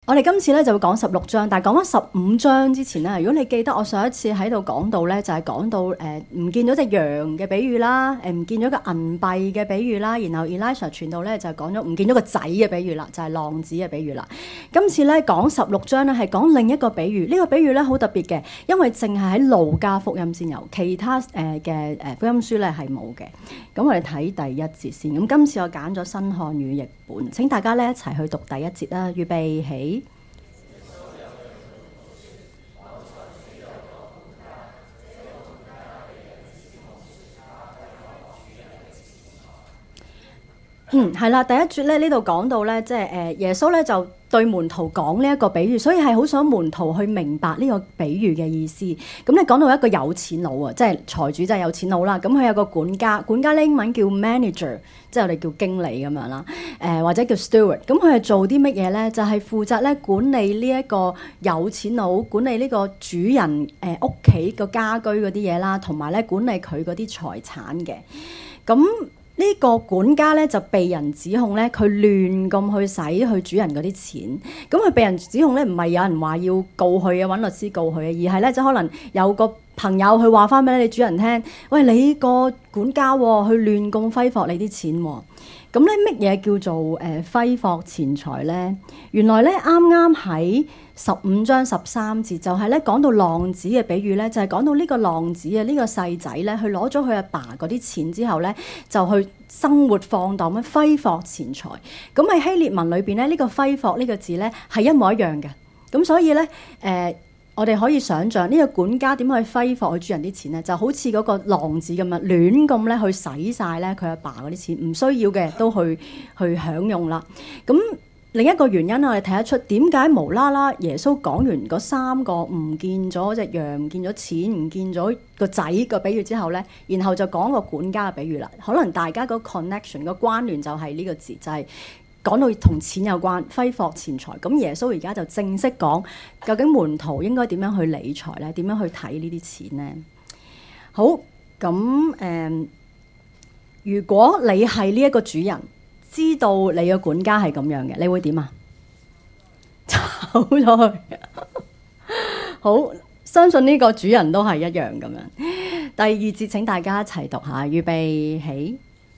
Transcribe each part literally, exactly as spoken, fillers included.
我哋今次咧就會講十六章，但係講翻十五章之前咧，如果你記得我上一次喺度講到咧，就係、是、講到誒唔、呃、見咗隻羊嘅比喻啦，誒、呃、唔見咗個銀幣嘅比喻啦，然後 Elisha 傳道咧就係講咗唔見咗個仔嘅比喻啦，就係、是、浪子嘅比喻啦。今次咧講十六章咧係講另一個比喻，呢、這個比喻咧好特別嘅，因為淨係喺路加福音先有，其他誒嘅誒福音書咧係冇嘅。咁我哋睇第一節先。咁今次我揀咗新漢語譯本，請大家咧一齊去讀第一節啦。預備起。嗯，係啦，第一節咧呢度講到咧，即係誒耶穌咧就對門徒講呢一個比喻，所以係好想門徒去明白呢個比喻嘅意思。咁你講到一個有錢佬啊，即係財主，即係有錢佬啦。咁佢有個管家，管家咧英文叫 manager，即係我哋叫經理咁樣啦。誒、呃、或者叫 steward。咁佢係做啲乜嘢咧？就係、是、負責咧管理呢一個有錢佬，管理呢個主人誒屋企個家居嗰啲嘢啦，同埋咧管理佢嗰啲財產嘅。咁呢個管家咧就被人指控咧，佢亂咁去使佢主人嗰啲錢。咁佢被人指控咧，唔係有人話要告佢啊，揾律師告佢啊，而係咧即係可能有個朋友去話翻俾你主人聽，喂，你個管家喎，去亂咁揮霍你啲錢喎。咁咧乜嘢叫做誒揮霍錢財咧？原來咧啱啱喺十五章十三節就係咧講到浪子嘅比喻咧，就係、是、講到呢個浪子啊，呢、這個細仔咧，佢攞咗佢阿爸嗰啲錢之後咧，就去生活放蕩咁揮霍錢財。咁喺希臘文裏邊咧，呢、這個揮霍呢個字咧係一模一樣嘅。咁所以咧誒。呃我哋可以想像呢個管家點去揮霍佢主人啲錢咧，就好似嗰個浪子咁樣亂咁咧去使晒咧佢阿爸嗰啲錢，唔需要嘅都去去享用啦。咁另一個原因我哋睇得出點解無啦啦耶穌講完嗰三個唔見咗隻羊、唔見咗錢、唔見咗個仔個比喻之後咧，然後就講個管家嘅比喻啦。可能大家個 connection 個關聯就係呢個字，就係、是。講到同錢有關，揮霍錢財。咁耶穌而家就正式講，究竟門徒應該點樣去理財咧？點樣去睇呢啲錢咧？好，咁誒、呃，如果你係呢一個主人，知道你嘅管家係咁樣嘅，你會點啊？走咗去。好，相信呢個主人都係一樣咁樣。第二節請大家一齊讀下，預備起。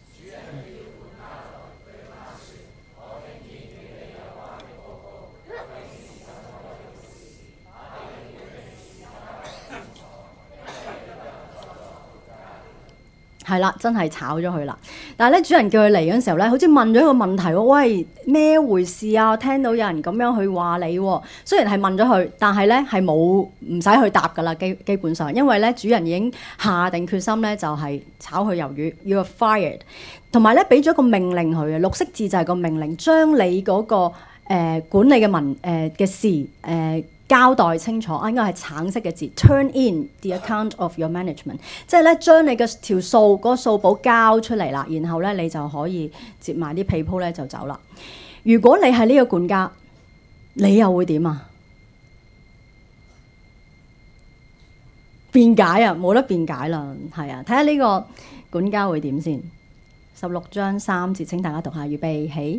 係啦，真係炒咗佢啦。但係咧，主人叫佢嚟嗰陣時候咧，好似問咗一個問題喎。喂，咩回事啊？我聽到有人咁樣去話你喎。雖然係問咗佢，但係咧係冇唔使去答㗎啦。基基本上，因為咧主人已經下定決心咧，就係炒佢魷魚，要 fired。同埋咧，俾咗個命令佢嘅綠色字就係個命令，將你嗰、那個、呃、管理嘅文誒嘅、呃、事誒。呃交代清楚，應該係橙色嘅字 ，turn in the account of your management， 即係咧將你嘅條數嗰、嗰個數簿交出嚟啦，然後咧你就可以接埋啲被鋪咧就走啦。如果你係呢個管家，你又會點啊？辯解啊，冇得辯解啦，係啊，睇下呢個管家會點先。十六章三節，請大家讀下，預備起。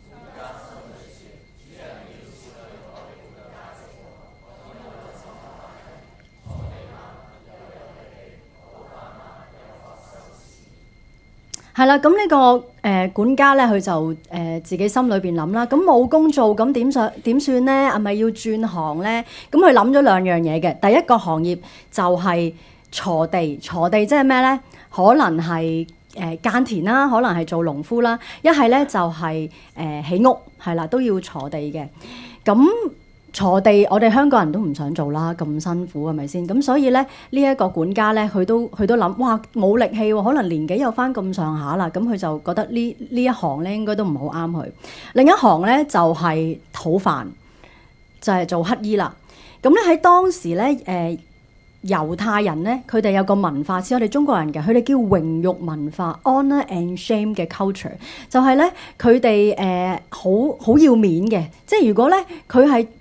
係啦，咁呢、這個誒、呃、管家咧，佢就誒、呃、自己心裏邊諗啦。咁冇工做，咁點算點算咧？係咪要轉行咧？咁佢諗咗兩樣嘢嘅。第一個行業就係鋤地，鋤地即係咩咧？可能係誒耕田啦，可能係做農夫啦。一係咧就係、是、誒、呃、起屋，係啦，都要鋤地嘅。咁鋤地，我哋香港人都唔想做啦，咁辛苦係咪先？咁所以咧，呢、這、一個管家咧，佢都佢都諗，哇，冇力氣喎，可能年紀有翻咁上下啦，咁佢就覺得呢呢一行咧應該都唔好啱佢。另一行咧就係、是、討飯，就係、是、做乞衣啦。咁咧喺當時咧，誒、呃、猶太人咧，佢哋有個文化似我哋中國人嘅，佢哋叫榮辱文化 （honour and shame） 嘅 culture，就係咧佢哋誒好好要面嘅，即係如果咧佢係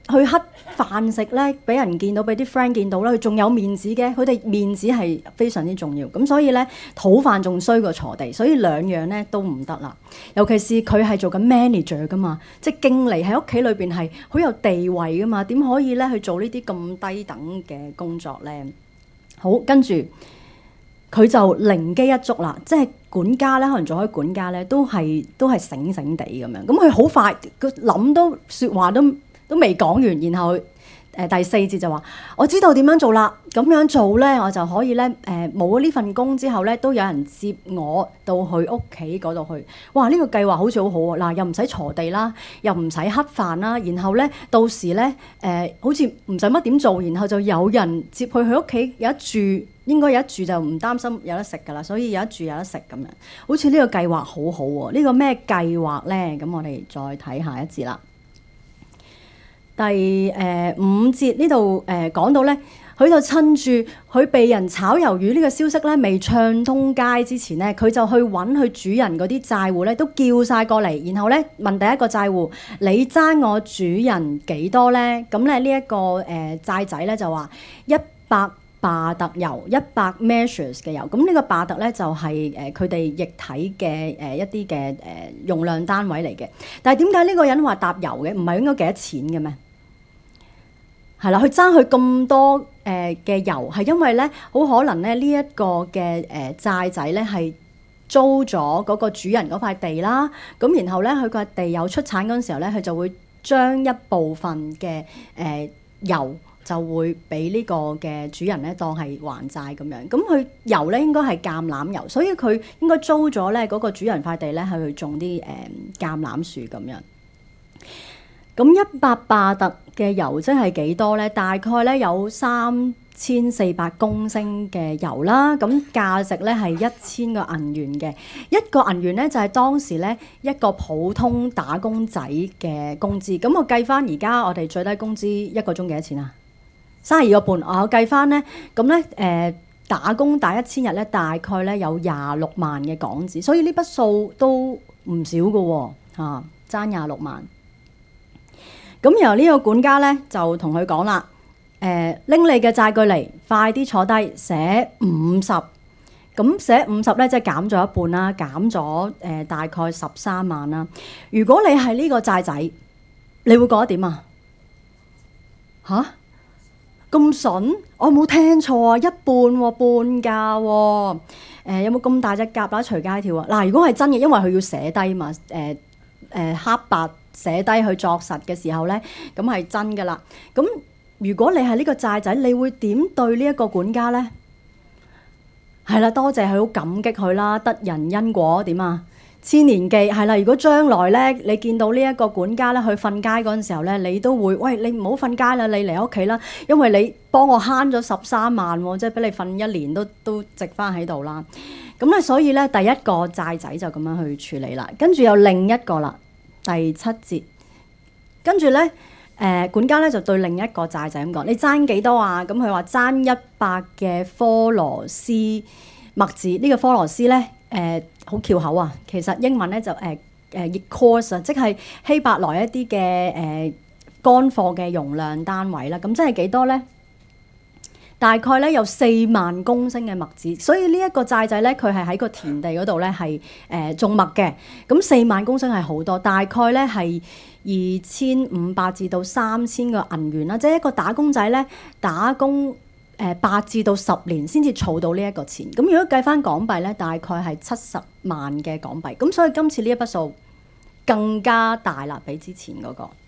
去乞飯食咧，俾人見到，俾啲 friend 見到咧，佢仲有面子嘅。佢哋面子係非常之重要，咁所以咧討飯仲衰過鋤地，所以兩樣咧都唔得啦。尤其是佢係做緊 manager 噶嘛，即係經理喺屋企裏邊係好有地位噶嘛，點可以咧去做呢啲咁低等嘅工作咧？好，跟住佢就靈機一觸啦，即係管家咧，可能做開管家咧，都係都係醒醒地咁樣。咁佢好快，佢諗都説話都都未講完，然後誒、呃、第四節就話：我知道點樣做啦，咁樣做咧，我就可以咧誒冇咗呢份工之後咧，都有人接我到去屋企嗰度去。哇！呢、這個計劃好似好好喎，嗱又唔使鋤地啦，又唔使乞飯啦，然後咧到時咧誒、呃、好似唔使乜點做，然後就有人接佢去屋企有一住。應該有一住就唔擔心有得食㗎啦，所以有一住有得食咁樣，好似呢個計劃好好喎。呢個咩計劃咧？咁我哋再睇下一節啦。第誒、呃、五節呢度誒講到咧，佢就趁住佢被人炒魷魚呢個消息咧未暢通街之前咧，佢就去揾佢主人嗰啲債戶咧，都叫晒過嚟，然後咧問第一個債戶：你爭我主人幾多咧？咁咧呢一個誒、呃、債仔咧就話一百巴特油一百 measures 嘅油，咁呢個巴特咧就係誒佢哋液體嘅誒一啲嘅誒用量單位嚟嘅。但係點解呢個人話搭油嘅？唔係應該幾多錢嘅咩？係啦，佢爭佢咁多誒嘅油，係因為咧好可能咧呢一個嘅誒債仔咧係租咗嗰個主人嗰塊地啦。咁然後咧佢塊地有出產嗰陣時候咧，佢就會將一部分嘅誒、呃、油。就會俾呢個嘅主人咧當係還債咁樣，咁佢油咧應該係橄欖油，所以佢應該租咗咧嗰個主人塊地咧係去種啲誒橄欖樹咁樣。咁一百巴特嘅油即係幾多咧？大概咧有三千四百公升嘅油啦，咁價值咧係一千個銀元嘅。一個銀元咧就係當時咧一個普通打工仔嘅工資。咁我計翻而家我哋最低工資一個鐘幾多錢啊？三十二個半，我計翻咧，咁咧誒打工打一千日咧，大概咧有廿六萬嘅港紙，所以呢筆數都唔少嘅喎，嚇爭廿六萬。咁由呢個管家咧就同佢講啦，誒拎你嘅債據嚟，快啲坐低寫五十，咁寫五十咧即係減咗一半啦，減咗誒大概十三萬啦。如果你係呢個債仔，你會覺得點啊？嚇？咁筍，我冇聽錯啊！一半喎、哦，半價喎、哦呃，有冇咁大隻蛤乸隨街跳啊？嗱，如果係真嘅，因為佢要寫低嘛，誒、呃、誒、呃、黑白寫低去作實嘅時候咧，咁係真噶啦。咁如果你係呢個債仔，你會點對呢一個管家咧？係啦，多謝佢，好感激佢啦，得人因果點啊？千年記係啦，如果將來咧，你見到呢一個管家咧去瞓街嗰陣時候咧，你都會喂，你唔好瞓街啦，你嚟屋企啦，因為你幫我慳咗十三萬喎，即係俾你瞓一年都都值翻喺度啦。咁咧，所以咧第一個債仔就咁樣去處理啦。跟住有另一個啦，第七節，跟住咧誒管家咧就對另一個債仔咁講：你爭幾多啊？咁佢話爭一百嘅科羅斯麥子。呢、這個科羅斯咧誒好翹口啊！其實英文咧就誒誒 course 啊，即係希伯來一啲嘅誒乾貨嘅容量單位啦。咁即係幾多咧？大概咧有四萬公升嘅麥子，所以呢一個債仔咧，佢係喺個田地嗰度咧係誒種麥嘅。咁四萬公升係好多，大概咧係二千五百至到三千個銀元啦。即係一個打工仔咧打工誒八至到十年先至儲到呢一個錢。咁如果計翻港幣咧，大概係七十萬嘅港幣。咁所以今次呢一筆數更加大啦，比之前嗰個。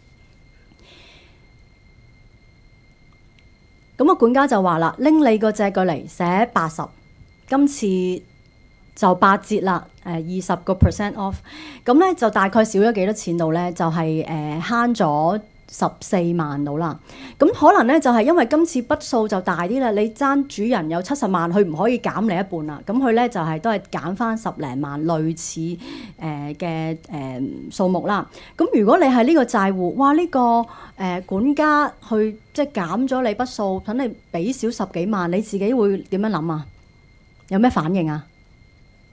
咁個管家就話啦，拎你個借據嚟寫八十，今次就八折啦，誒二十個 percent off，咁咧就大概少咗幾多錢度咧？就係誒慳咗十四萬到啦。咁可能咧就係因為今次筆數就大啲啦，你爭主人有七十萬，佢唔可以減你一半啦。咁佢咧就係都係減翻十零萬，類似誒嘅誒數目啦。咁如果你係呢個債戶，哇呢個誒管家去即係減咗你筆數，等你俾少十幾萬，你自己會點樣諗啊？有咩反應啊？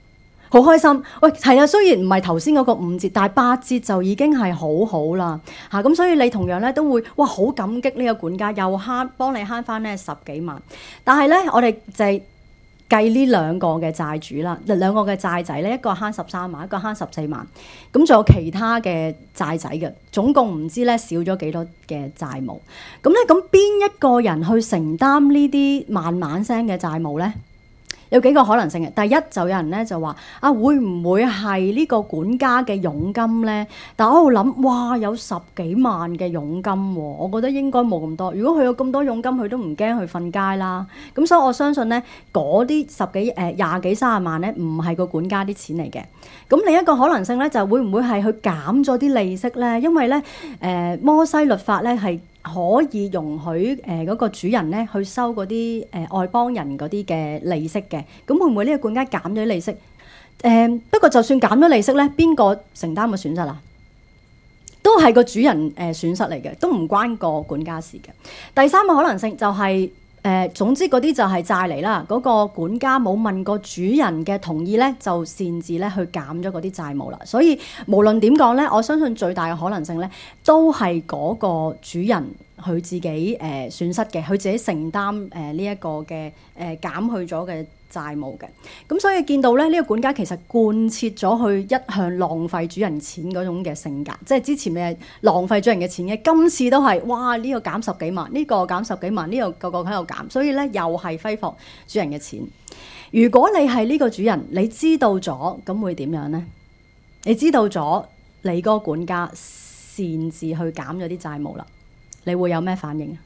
好開心。喂，係啊，雖然唔係頭先嗰個五折，但係八折就已經係好好啦嚇。咁、啊、所以你同樣咧都會哇好感激呢個管家，又慳幫你慳翻咧十幾萬。但係咧，我哋就係計呢兩個嘅債主啦，兩個嘅債仔咧，一個慳十三萬，一個慳十四萬。咁仲有其他嘅債仔嘅，總共唔知咧少咗幾多嘅債務。咁咧，咁邊一個人去承擔呢啲萬萬聲嘅債務咧？有幾個可能性嘅。第一就有人咧就話啊，會唔會係呢個管家嘅佣金咧？但我喺度諗，哇，有十幾萬嘅佣金喎，我覺得應該冇咁多。如果佢有咁多佣金，佢都唔驚去瞓街啦。咁所以我相信咧，嗰啲十幾誒廿幾三十萬咧，唔係個管家啲錢嚟嘅。咁另一個可能性咧，就會唔會係佢減咗啲利息咧？因為咧誒、呃、摩西律法咧係可以容許誒嗰個主人咧去收嗰啲誒外邦人嗰啲嘅利息嘅，咁會唔會呢個管家減咗利息？誒、呃、不過就算減咗利息咧，邊個承擔個損失啊？都係個主人誒損失嚟嘅，都唔關個管家事嘅。第三個可能性就係、是、誒、呃、總之嗰啲就係債嚟啦，嗰、那個管家冇問過主人嘅同意咧，就擅自咧去減咗嗰啲債務啦。所以無論點講咧，我相信最大嘅可能性咧，都係嗰個主人佢自己誒、呃、損失嘅，佢自己承擔誒呢一個嘅誒、呃、減去咗嘅債務嘅。咁所以見到咧，呢、這個管家其實貫徹咗佢一向浪費主人錢嗰種嘅性格，即係之前嘅浪費主人嘅錢嘅，今次都係哇呢、這個減十幾萬，呢、這個減十幾萬，呢、這個個個喺度減，所以咧又係揮霍主人嘅錢。如果你係呢個主人，你知道咗，咁會點樣呢？你知道咗你嗰個管家擅自去減咗啲債務啦，你會有咩反應啊？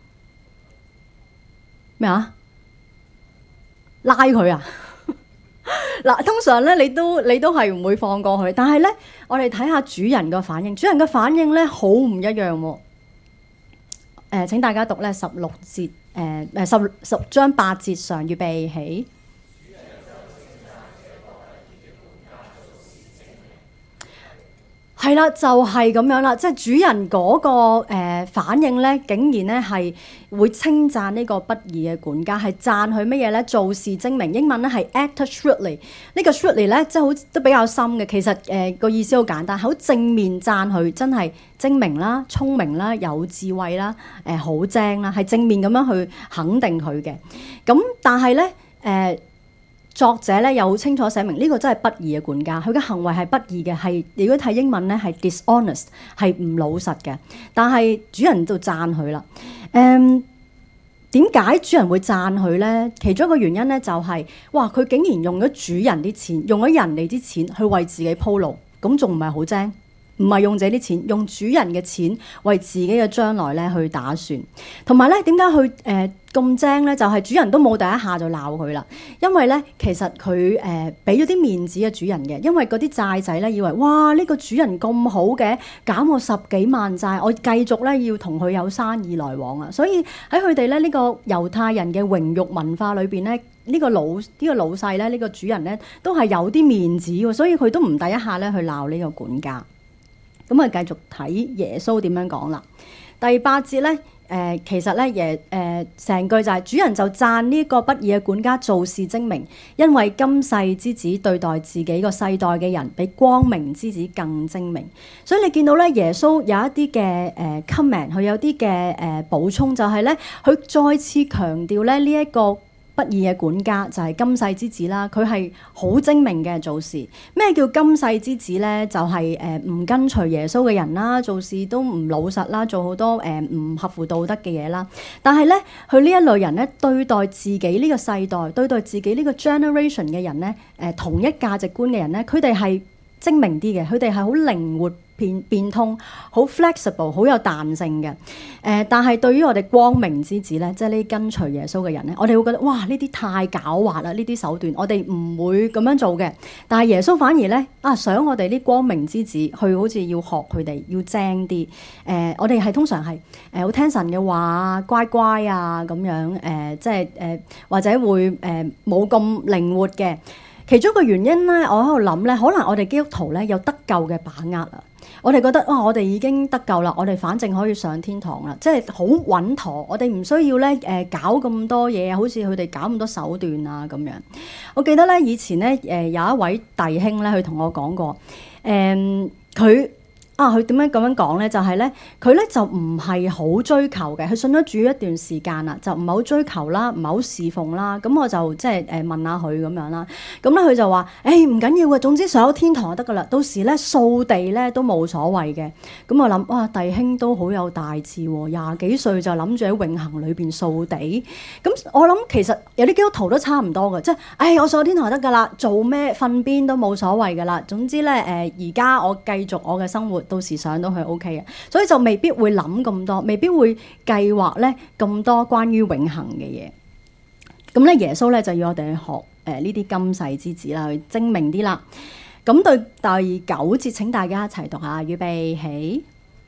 咩啊？拉佢啊！嗱，通常咧你都你都係唔會放過佢，但係咧我哋睇下主人嘅反應，主人嘅反應咧好唔一樣喎、啊。誒、呃，請大家讀咧十六節，誒誒十十章八節上，預備起。係啦，就係、是、咁樣啦，即係主人嗰、那個、呃、反應咧，竟然咧係會稱讚呢個不義嘅管家，係讚佢乜嘢咧？做事精明，英文咧係 act shrewdly。呢個 shrewdly 咧，即係好都比較深嘅。其實誒個、呃、意思好簡單，好正面讚佢真係精明啦、聰明啦、有智慧啦、誒、呃、好精啦，係正面咁樣去肯定佢嘅。咁但係咧誒。呃作者咧又好清楚寫明呢、這個真係不義嘅管家，佢嘅行為係不義嘅，係如果睇英文咧係 dishonest， 係唔老實嘅。但係主人就讚佢啦。誒點解主人會讚佢咧？其中一個原因咧就係、是、哇，佢竟然用咗主人啲錢，用咗人哋啲錢去為自己鋪路，咁仲唔係好精？唔係用自己啲錢，用主人嘅錢為自己嘅將來咧去打算。同埋咧，點解佢誒咁精咧？就係、是、主人都冇第一下就鬧佢啦。因為咧，其實佢誒俾咗啲面子嘅主人嘅。因為嗰啲債仔咧以為哇呢、這個主人咁好嘅，減我十幾萬債，我繼續咧要同佢有生意來往啊。所以喺佢哋咧呢、這個猶太人嘅榮辱文化裏邊咧，呢、這個老呢、這個老細咧呢、這個主人咧都係有啲面子喎，所以佢都唔第一下咧去鬧呢個管家。咁啊，繼續睇耶穌點樣講啦。第八節咧，誒、呃、其實咧耶誒成句就係、是、主人就讚呢個不義嘅管家做事精明，因為今世之子對待自己個世代嘅人，比光明之子更精明。所以你見到咧，耶穌有一啲嘅誒 comment，佢有啲嘅誒補充，就係咧，佢再次強調咧呢一個不義嘅管家就係今世之子啦，佢係好精明嘅做事。咩叫今世之子咧？就係誒唔跟隨耶穌嘅人啦，做事都唔老實啦，做好多誒唔合乎道德嘅嘢啦。但係咧，佢呢一類人咧，對待自己呢個世代，對待自己呢個 generation 嘅人咧，誒同一價值觀嘅人咧，佢哋係精明啲嘅，佢哋係好靈活變變通，好 flexible， 好有彈性嘅。誒、呃，但係對於我哋光明之子咧，即係呢跟隨耶穌嘅人咧，我哋會覺得哇，呢啲太狡猾啦，呢啲手段我哋唔會咁樣做嘅。但係耶穌反而咧啊，想我哋啲光明之子去好似要學佢哋，要精啲。誒、呃，我哋係通常係誒好聽神嘅話，乖乖啊咁樣誒、呃，即係誒、呃、或者會誒冇咁靈活嘅。 其中一個原因咧，我喺度諗咧，可能我哋基督徒咧有得救嘅把握啊。我哋覺得哇、哦，我哋已經得救啦，我哋反正可以上天堂啦，即係好穩妥。我哋唔需要咧誒、呃、搞咁多嘢，好似佢哋搞咁多手段啊咁樣。我記得咧以前咧誒、呃、有一位弟兄咧，佢同我講過，誒佢。啊！佢點樣咁樣講咧？就係咧，佢咧就唔係好追求嘅。佢信咗主一段時間啦，就唔係好追求啦，唔係好侍奉啦。咁我就即係誒問下佢咁樣啦。咁咧佢就話：誒唔緊要嘅，總之上咗天堂就得噶啦。到時咧掃地咧都冇所謂嘅。咁我諗哇，弟兄都好有大志喎，廿幾歲就諗住喺永恆裏邊掃地。咁我諗其實有啲基督徒都差唔多嘅，即係誒我上咗天堂就得噶啦，做咩瞓邊都冇所謂噶啦。總之咧誒而家我繼續我嘅生活。到時上到去 O K 嘅，所以就未必會諗咁多，未必會計劃咧咁多關於永恆嘅嘢。咁咧耶穌咧就要我哋去學誒呢啲今世之子啦，去精明啲啦。咁對第九節，請大家一齊讀下，預備起。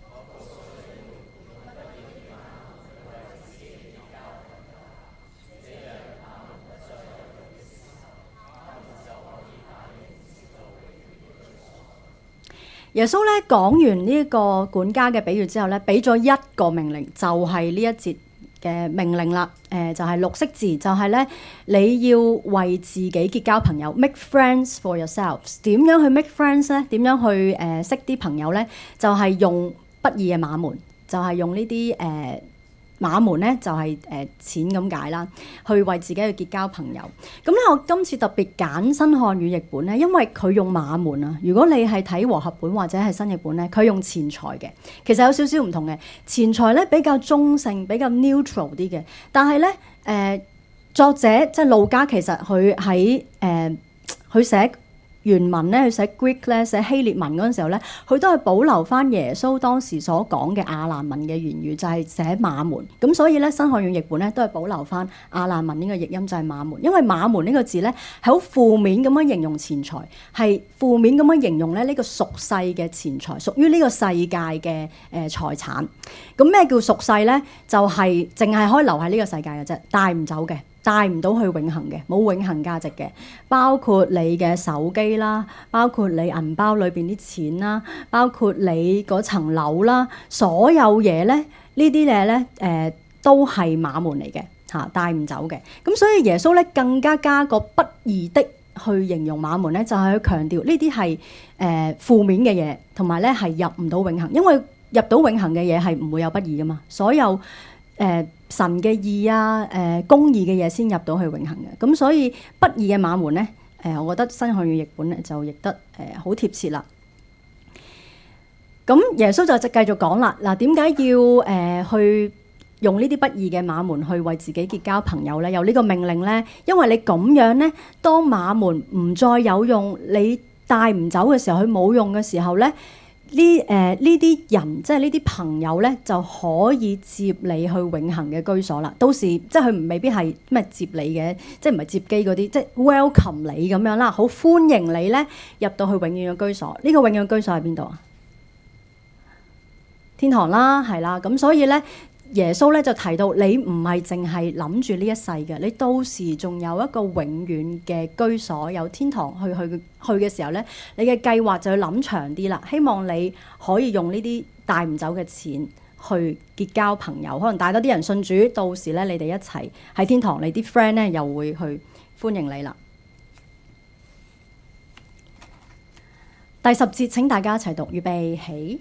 耶穌咧講完呢個管家嘅比喻之後咧，俾咗一個命令，就係、是、呢一節嘅命令啦。誒、呃、就係、是、綠色字，就係、是、咧你要為自己結交朋友 ，make friends for yourselves。點樣去 make friends 咧？點樣去誒、呃、識啲朋友咧？就係、是、用不義嘅馬門，就係、是、用呢啲誒。呃馬門咧就係、是、誒、呃、錢咁解啦，去為自己去結交朋友。咁咧，我今次特別揀新漢語譯本咧，因為佢用馬門啊。如果你係睇和合本或者係新譯本咧，佢用錢財嘅，其實有少少唔同嘅。錢財咧比較中性，比較 neutral 啲嘅。但係咧誒，作者即係路加，其實佢喺誒佢寫原文咧，佢寫 Greek 咧，寫希臘文嗰陣時候咧，佢都係保留翻耶穌當時所講嘅亞蘭文嘅原語，就係、是、寫馬門。咁所以咧，新漢語譯本咧都係保留翻亞蘭文呢個譯音，就係馬門。因為馬門呢個字咧係好負面咁樣形容錢財，係負面咁樣形容咧呢個屬世嘅錢財，屬於呢個世界嘅誒財產。咁咩叫屬世咧？就係淨係可以留喺呢個世界嘅啫，帶唔走嘅。帶唔到去永恆嘅，冇永恆價值嘅，包括你嘅手機啦，包括你銀包裏邊啲錢啦，包括你嗰層樓啦，所有嘢咧，呢啲嘢咧，誒、呃、都係馬門嚟嘅嚇，帶唔走嘅。咁所以耶穌咧更加加個不義的去形容馬門咧，就係、是、去強調呢啲係誒負面嘅嘢，同埋咧係入唔到永恆，因為入到永恆嘅嘢係唔會有不義噶嘛，所有誒。呃神嘅義啊，誒、呃、公義嘅嘢先入到去永恆嘅，咁所以不義嘅馬門咧，誒、呃、我覺得新漢語譯本咧就譯得誒好、呃、貼切啦。咁耶穌就繼續講啦，嗱點解要誒、呃、去用呢啲不義嘅馬門去為自己結交朋友咧？有呢個命令咧，因為你咁樣咧，當馬門唔再有用，你帶唔走嘅時候，佢冇用嘅時候咧。呢誒呢啲人即係呢啲朋友咧，就可以接你去永恆嘅居所啦。到時即係佢未必係咩接你嘅，即係唔係接機嗰啲，即係 welcome 你咁樣啦，好歡迎你咧入到去永遠嘅居所。呢、這個永遠居所喺邊度啊？天堂啦，係啦。咁所以咧。耶穌咧就提到你唔係淨係諗住呢一世嘅，你到時仲有一個永遠嘅居所，有天堂去去去嘅時候咧，你嘅計劃就要諗長啲啦。希望你可以用呢啲帶唔走嘅錢去結交朋友，可能帶多啲人信主，到時咧你哋一齊喺天堂，你啲 friend 咧又會去歡迎你啦。第十節請大家一齊讀，預備起。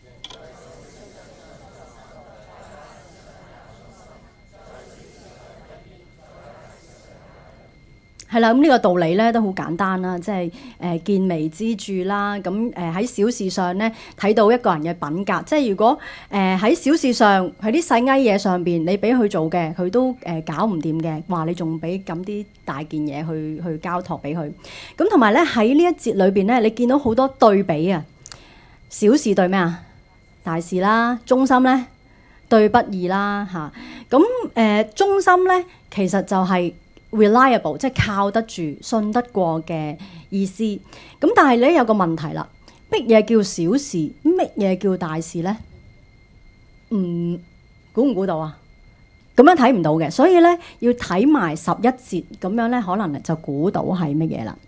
係啦，咁呢個道理咧都好簡單啦，即係誒、呃、見微知著啦。咁誒喺小事上咧睇到一個人嘅品格，即係如果誒喺、呃、小事上喺啲細埃嘢上邊，你俾佢做嘅，佢都誒、呃、搞唔掂嘅，話你仲俾咁啲大件嘢去去交託俾佢。咁同埋咧喺呢一節裏邊咧，你見到好多對比啊，小事對咩啊？大事啦，忠心咧對不義啦嚇。咁、啊、誒、呃、忠心咧其實就係、是。reliable 即係靠得住、信得過嘅意思。咁但係咧有個問題啦，乜嘢叫小事？乜嘢叫大事咧？唔估唔估到啊？咁樣睇唔到嘅，所以咧要睇埋十一節咁樣咧，可能就估到係乜嘢啦。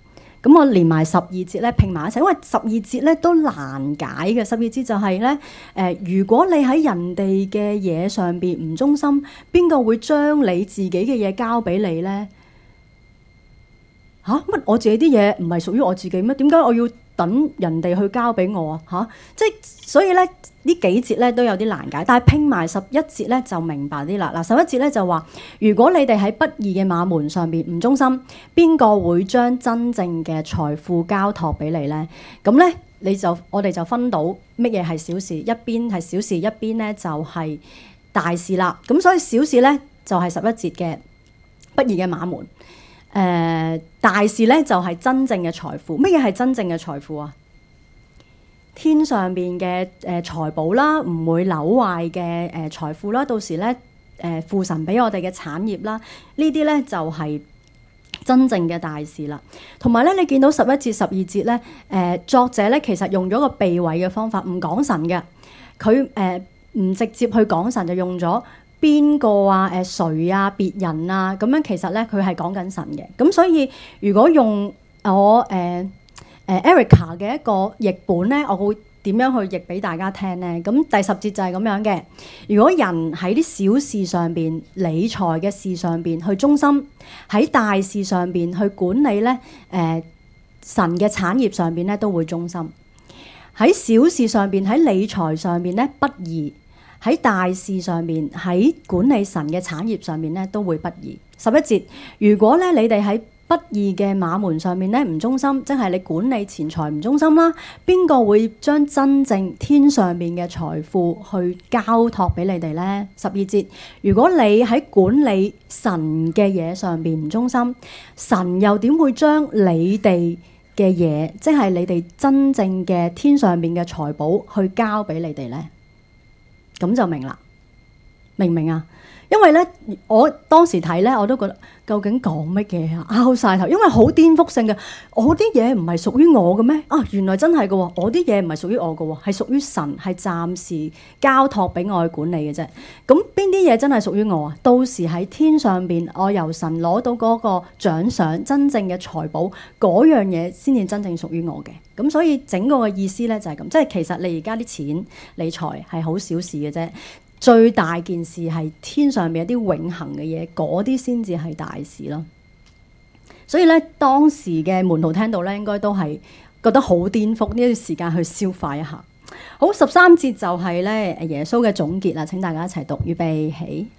咁我連埋十二節咧拼埋一齊，因為十二節咧都難解嘅。十二節就係咧誒，如果你喺人哋嘅嘢上邊唔忠心，邊個會將你自己嘅嘢交俾你咧？嚇乜？我自己啲嘢唔係屬於我自己咩？點解我要等人哋去交俾我啊？嚇！即係所以咧，呢幾節咧都有啲難解，但係拼埋十一節咧就明白啲啦。嗱，十一節咧就話：如果你哋喺不義嘅馬門上邊唔忠心，邊個會將真正嘅財富交託俾你咧？咁咧你就我哋就分到乜嘢係小事，一邊係小事，一邊咧就係大事啦。咁所以小事咧就係十一節嘅不義嘅馬門。誒、呃、大事咧就係、是、真正嘅財富。乜嘢係真正嘅財富啊？天上邊嘅誒財寶啦，唔會朽壞嘅誒財富啦。到時咧誒父神俾我哋嘅產業啦，呢啲咧就係、是、真正嘅大事啦。同埋咧，你見到十一節、十二節咧，誒、呃、作者咧其實用咗個避諱嘅方法，唔講神嘅，佢誒唔直接去講神，就用咗。邊個啊？誒誰啊？別人啊？咁樣其實咧，佢係講緊神嘅。咁所以如果用我誒誒、呃呃、Erica 嘅一個譯本咧，我會點樣去譯俾大家聽咧？咁第十節就係咁樣嘅。如果人喺啲小事上邊、理財嘅事上邊去忠心，喺大事上邊去管理咧，誒、呃、神嘅產業上邊咧都會忠心。喺小事上邊、喺理財上邊咧不義。喺大事上面，喺管理神嘅產業上面咧，都會不義。十一節，如果咧你哋喺不義嘅馬門上面咧唔忠心，即係你管理錢財唔忠心啦，邊個會將真正天上面嘅財富去交託俾你哋咧？十二節，如果你喺管理神嘅嘢上邊唔忠心，神又點會將你哋嘅嘢，即係你哋真正嘅天上面嘅財寶去交俾你哋咧？咁就明啦，明唔明啊？因為咧，我當時睇咧，我都覺得究竟講乜嘢啊？拗晒頭，因為好顛覆性嘅。我啲嘢唔係屬於我嘅咩？啊，原來真係嘅喎，我啲嘢唔係屬於我嘅喎，係屬於神，係暫時交託俾我去管理嘅啫。咁邊啲嘢真係屬於我啊？到時喺天上邊，我由神攞到嗰個獎賞，真正嘅財寶，嗰樣嘢先至真正屬於我嘅。咁所以整個嘅意思咧就係咁，即係其實你而家啲錢理財係好小事嘅啫。最大件事係天上面有啲永恆嘅嘢，嗰啲先至係大事咯。所以咧，當時嘅門徒聽到咧，應該都係覺得好顛覆，呢段時間去消化一下。好，十三節就係咧耶穌嘅總結啦。請大家一齊讀，預備起。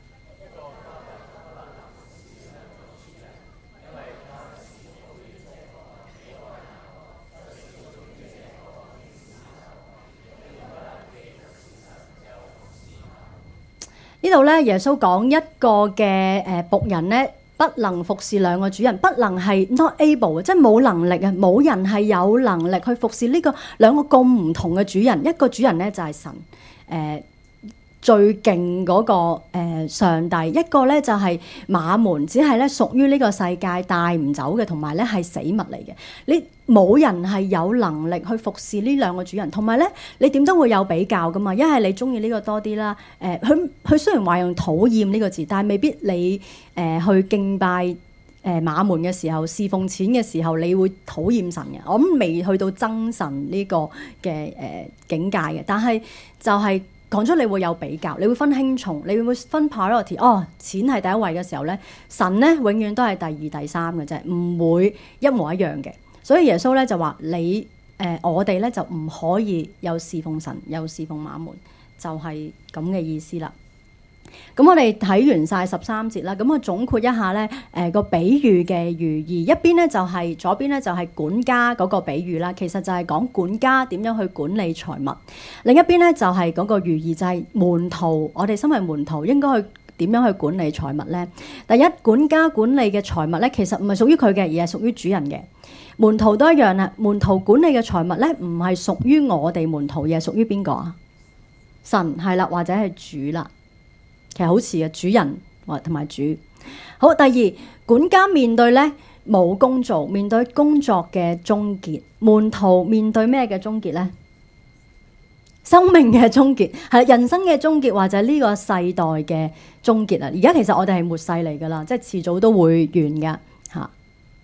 呢度咧，耶穌講一個嘅誒僕人咧，不能服侍兩個主人，不能係 not able，即係冇能力啊！冇人係有能力去服侍呢個兩個咁唔同嘅主人。一個主人咧就係神，誒、呃、最勁嗰、那個誒、呃、上帝；一個咧就係馬門，只係咧屬於呢個世界帶唔走嘅，同埋咧係死物嚟嘅。你冇人係有能力去服侍呢兩個主人，同埋咧，你點都會有比較噶嘛？一係你中意呢個多啲啦，誒、呃，佢佢雖然話用討厭呢個字，但係未必你誒、呃、去敬拜誒、呃、馬門嘅時候，侍奉錢嘅時候，你會討厭神嘅。我諗未去到憎神呢個嘅誒、呃、境界嘅，但係就係講出你會有比較，你會分輕重，你會分 priority。哦，錢係第一位嘅時候咧，神咧永遠都係第二、第三嘅啫，唔會一模一樣嘅。所以耶穌咧就話你誒、呃、我哋咧就唔可以又侍奉神又侍奉馬門，就係咁嘅意思啦。咁我哋睇完晒十三節啦，咁我總括一下咧誒個比喻嘅寓意，一邊咧就係、是、左邊咧就係管家嗰個比喻啦，其實就係講管家點樣去管理財物；另一邊咧就係嗰個寓意就係門徒，我哋身為門徒應該去點樣去管理財物咧？第一，管家管理嘅財物咧，其實唔係屬於佢嘅，而係屬於主人嘅。門徒都一樣啦，門徒管理嘅財物咧，唔係屬於我哋門徒，而係屬於邊個啊？神係啦，或者係主啦。其實好似嘅主人或同埋主。好，第二，管家面對咧冇工做，面對工作嘅終結；門徒面對咩嘅終結咧？生命嘅終結，係人生嘅終結，或者呢個世代嘅終結啊！而家其實我哋係末世嚟噶啦，即係遲早都會完噶嚇。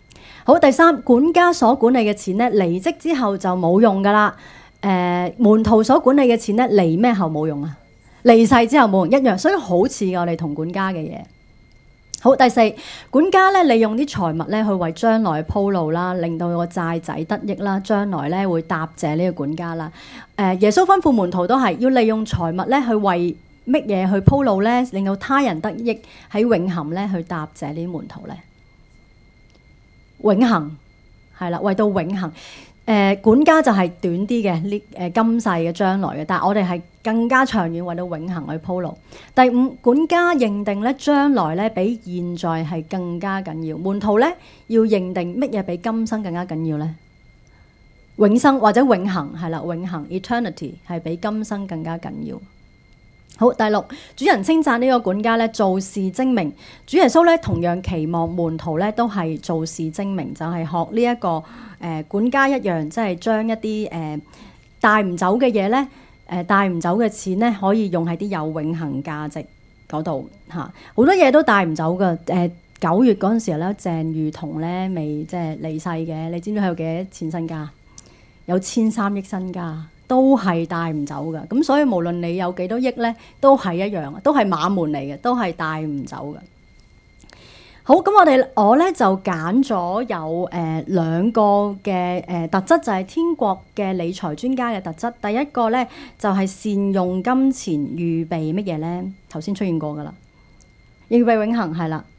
好，第三，管家所管理嘅錢咧，離職之後就冇用噶啦。誒、呃，門徒所管理嘅錢咧，離咩後冇用啊？離世之後冇用一樣，所以好似我哋同管家嘅嘢。好，第四，管家咧利用啲財物咧去為將來鋪路啦，令到個債仔得益啦，將來咧會答謝呢個管家啦。誒、呃，耶穌吩咐門徒都係要利用財物咧去為乜嘢去鋪路咧，令到他人得益，喺永恆咧去答謝呢啲門徒咧。永恆係啦，為到永恆。誒、呃、管家就係短啲嘅呢誒今世嘅將來嘅，但係我哋係更加長遠為到永恆去鋪路。第五，管家認定咧將來咧比現在係更加緊要，門徒咧要認定乜嘢比今生更加緊要咧？永生或者永恆係啦，永恆 eternity 係比今生更加緊要。好，第六，主人稱讚呢個管家咧做事精明，主耶穌咧同樣期望門徒咧都係做事精明，就係、是、學呢、這、一個誒、呃、管家一樣，即係將一啲誒帶唔走嘅嘢咧，誒帶唔走嘅錢咧，可以用喺啲有永恆價值嗰度嚇。好多嘢都帶唔走㗎。誒、呃、九月嗰陣時候咧，鄭裕彤咧未即係離世嘅，你知唔知佢有幾多錢身家？有千三億身家。都係帶唔走嘅，咁所以無論你有幾多億咧，都係一樣，都係馬門嚟嘅，都係帶唔走嘅。好，咁我哋我咧就揀咗有誒、呃、兩個嘅誒、呃、特質，就係、是、天國嘅理財專家嘅特質。第一個咧就係、是、善用金錢預備乜嘢咧？頭先出現過噶啦，預備永恆係啦。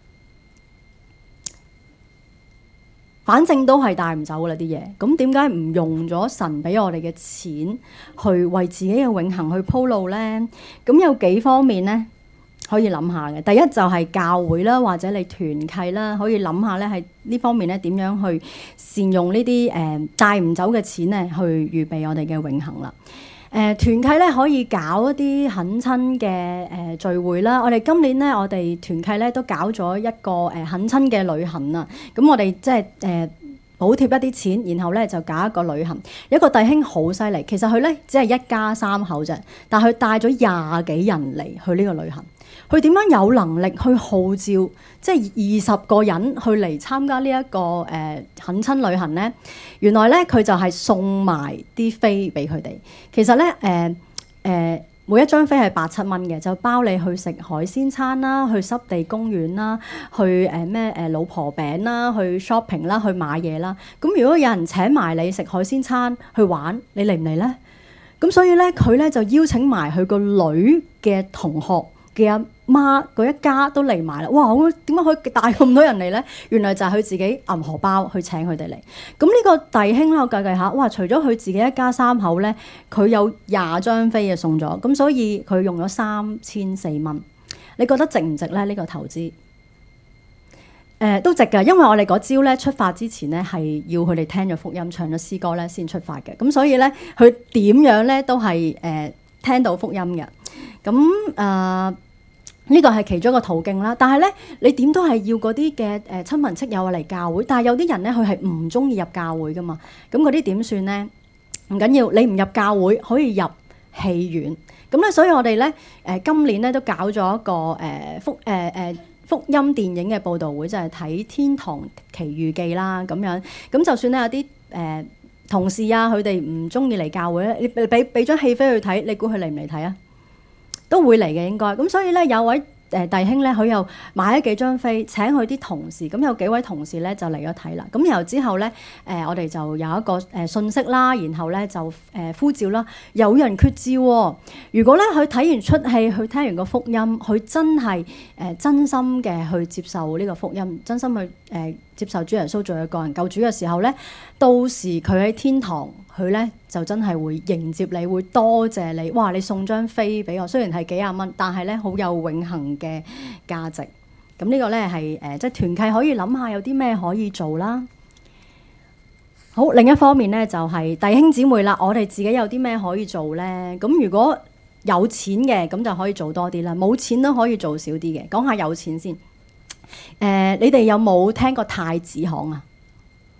反正都係帶唔走啦啲嘢，咁點解唔用咗神俾我哋嘅錢去為自己嘅永恆去鋪路呢？咁有幾方面呢可以諗下嘅。第一就係教會啦，或者你團契啦，可以諗下咧，喺呢方面咧點樣去善用呢啲誒帶唔走嘅錢咧，去預備我哋嘅永恆啦。誒、呃、團契咧可以搞一啲懇親嘅誒聚會啦。我哋今年咧，我哋團契咧都搞咗一個誒懇親嘅旅行啊。咁我哋即係誒補貼一啲錢，然後咧就搞一個旅行。有一個弟兄好犀利，其實佢咧只係一家三口啫，但係佢帶咗廿幾人嚟去呢個旅行。佢點樣有能力去號召即係二十個人去嚟參加呢、這、一個誒懇親旅行呢？原來咧佢就係送埋啲飛俾佢哋。其實咧誒誒每一張飛係八七蚊嘅，就包你去食海鮮餐啦，去濕地公園啦，去誒咩誒老婆餅啦，去 shopping 啦，去買嘢啦。咁如果有人請埋你食海鮮餐去玩，你嚟唔嚟咧？咁所以咧佢咧就邀請埋佢個女嘅同學嘅阿媽嗰一家都嚟埋啦！哇，我點解可以帶咁多人嚟咧？原來就係佢自己銀荷包去請佢哋嚟。咁呢個弟兄咧，我計計下，哇！除咗佢自己一家三口咧，佢有廿張飛嘅送咗，咁所以佢用咗三千四蚊。你覺得值唔值咧？呢、呢個投資？誒、呃、都值㗎，因為我哋嗰朝咧出發之前咧係要佢哋聽咗福音、唱咗詩歌咧先出發嘅。咁所以咧，佢點樣咧都係誒、呃、聽到福音嘅。咁誒。呃呢個係其中一個途徑啦，但係咧，你點都係要嗰啲嘅誒親朋戚友嚟教會，但係有啲人咧，佢係唔中意入教會噶嘛，咁嗰啲點算咧？唔緊要，你唔入教會可以入戲院，咁咧，所以我哋咧誒今年咧都搞咗一個誒、呃、福誒誒、呃、福音電影嘅報導會，就係、是、睇《天堂奇遇記》啦，咁樣，咁就算咧有啲誒、呃、同事啊，佢哋唔中意嚟教會咧，你俾俾張戲飛去睇，你估佢嚟唔嚟睇啊？都會嚟嘅應該，咁所以咧有位誒弟兄咧，佢又買咗幾張飛請佢啲同事，咁有幾位同事咧就嚟咗睇啦。咁然後之後咧誒、呃、我哋就有一個誒信息啦，然後咧就誒、呃、呼召啦，有人決志、哦。如果咧佢睇完出戲，佢聽完個福音，佢真係誒、呃、真心嘅去接受呢個福音，真心去誒、呃、接受主耶穌做佢個人救主嘅時候咧，到時佢喺天堂。佢咧就真係會迎接你，會多謝你。哇！你送張飛俾我，雖然係幾廿蚊，但係咧好有永恆嘅價值。咁呢個咧係誒，即係團契可以諗下有啲咩可以做啦。好，另一方面咧就係、是、弟兄姊妹啦，我哋自己有啲咩可以做咧？咁如果有錢嘅，咁就可以做多啲啦；冇錢都可以做少啲嘅。講下有錢先。誒、呃，你哋有冇聽過太子行啊？